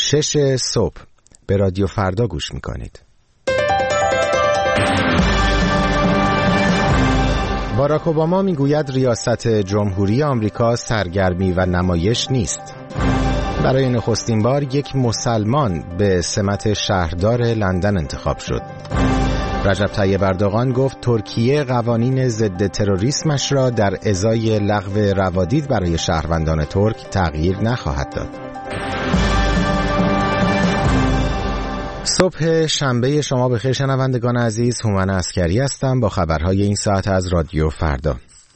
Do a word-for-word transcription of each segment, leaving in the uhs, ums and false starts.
شش صبح به رادیو فردا گوش میکنید. باراک اوباما میگوید ریاست جمهوری آمریکا سرگرمی و نمایش نیست. برای نخستین بار یک مسلمان به سمت شهردار لندن انتخاب شد. رجب طیب اردوغان گفت ترکیه قوانین ضد تروریسمش را در ازای لغو روادید برای شهروندان ترک تغییر نخواهد داد. صبح شنبه شما بخیر شنوندگان عزیز، هومن عسکری هستم با خبرهای این ساعت از رادیو فردا.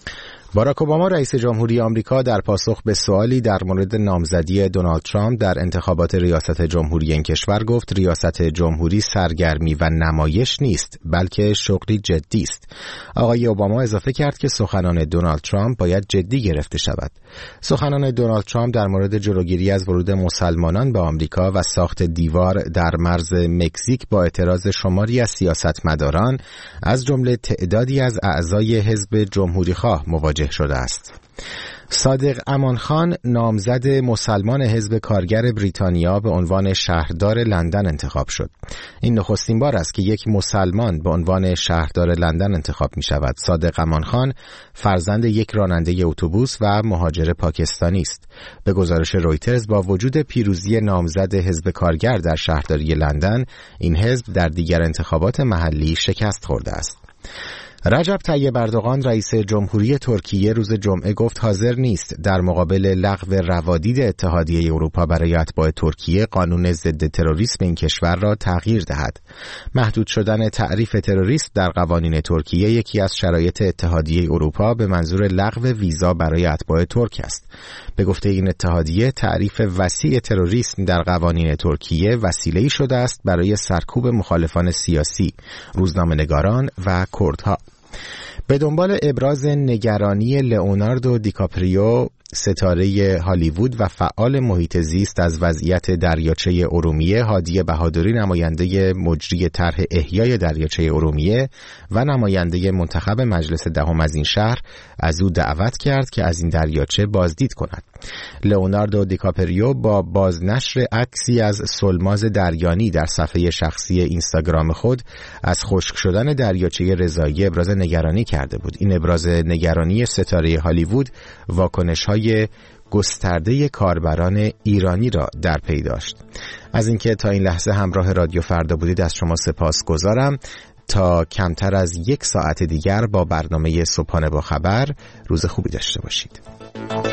باراک اوباما رئیس جمهوری آمریکا در پاسخ به سوالی در مورد نامزدی دونالد ترامپ در انتخابات ریاست جمهوری این کشور گفت ریاست جمهوری سرگرمی و نمایش نیست بلکه شغلی جدی است. آقای اوباما اضافه کرد که سخنان دونالد ترامپ باید جدی گرفته شود. سخنان دونالد ترامپ در مورد جلوگیری از ورود مسلمانان به آمریکا و ساخت دیوار در مرز مکزیک با اعتراض شماری از سیاستمداران از جمله تعدادی از اعضای حزب جمهوریخواه مواجه شده است. صادق امانخان نامزد مسلمان حزب کارگر بریتانیا به عنوان شهردار لندن انتخاب شد. این نخستین بار است که یک مسلمان به عنوان شهردار لندن انتخاب می شود. صادق امانخان فرزند یک راننده اتوبوس و مهاجر پاکستانی است. به گزارش رویترز با وجود پیروزی نامزد حزب کارگر در شهرداری لندن، این حزب در دیگر انتخابات محلی شکست خورده است. رجب طیب اردوغان رئیس جمهوری ترکیه روز جمعه گفت حاضر نیست در مقابل لغو روادید اتحادیه اروپا برای اتباع ترکیه قانون ضد تروریسم این کشور را تغییر دهد. محدود شدن تعریف تروریسم در قوانین ترکیه یکی از شرایط اتحادیه اروپا به منظور لغو ویزا برای اتباع ترک است. به گفته این اتحادیه تعریف وسیع تروریسم در قوانین ترکیه وسیله‌ای شده است برای سرکوب مخالفان سیاسی، روزنامه‌نگاران و کردها. به دنبال ابراز نگرانی لئوناردو دیکاپریو، ستاره هالیوود و فعال محیط زیست از وضعیت دریاچه ارومیه، هادی بهادری نماینده مجری طرح احیای دریاچه ارومیه و نماینده منتخب مجلس دهم از این شهر از او دعوت کرد که از این دریاچه بازدید کند. لئوناردو دیکاپریو با بازنشر عکسی از سلماز دریانی در صفحه شخصی اینستاگرام خود از خشک شدن دریاچه رضایی ابراز نگرانی کرده بود. این ابراز نگرانی ستاره هالیوود واکنش‌های گسترده کاربران ایرانی را در پی داشت. از اینکه تا این لحظه همراه رادیو فردا بودید از شما سپاسگزارم. تا کمتر از یک ساعت دیگر با برنامه صبحانه با خبر روز خوبی داشته باشید.